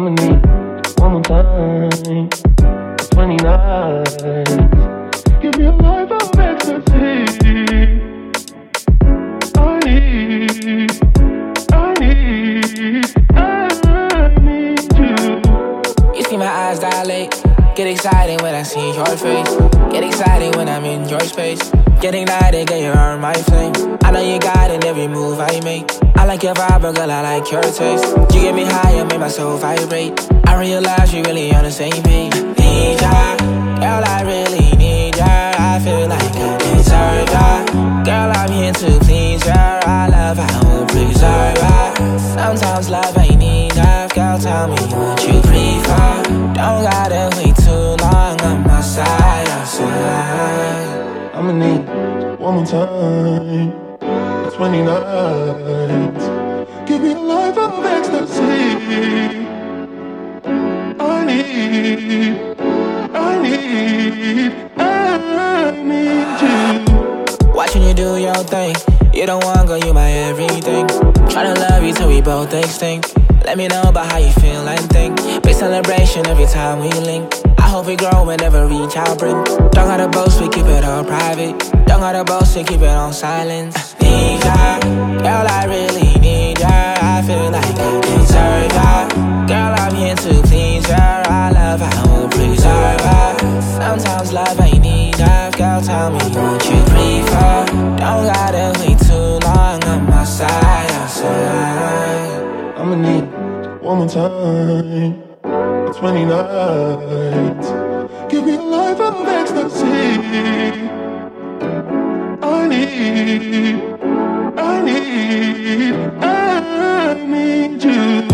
I'ma need one more time. 20 nights. Give me a life of ecstasy. I need you. You see my eyes dilate. Get excited when I see your face. Get excited when I'm in your space. Get ignited, get your arm, my flame. I know you got it, every move I make. I like your vibe, but girl, I like your taste. You get me higher, make my soul vibrate. I realize you really on the same page. Need ya, girl, I really need ya. I feel like I deserve ya. Girl, I'm here to please ya. I love how we preserve ya. Sometimes love ain't enough. Girl, tell me what you prefer. Don't gotta wait too long on my side, outside. I'ma need one more time. 20 nights. Give me a life of ecstasy. I need you. Watching you do your thing. You don't want, girl, you my everything. Tryna love you till we both extinct. Let me know about how you feel and think. Big celebration every time we link. I hope we grow and never reach our brink. Don't gotta boast, we keep it all private. Don't gotta boast, we keep it on silence. Need ya, girl, I really need ya. I feel like I deserve ya. Girl, I'm here to please ya. I love how we preserve ya. Sometimes love ain't enough. Girl, tell me what you prefer. Don't gotta wait too long on my side, outside. I'ma need one more time. 20 nights. Give me a life of ecstasy. I need you.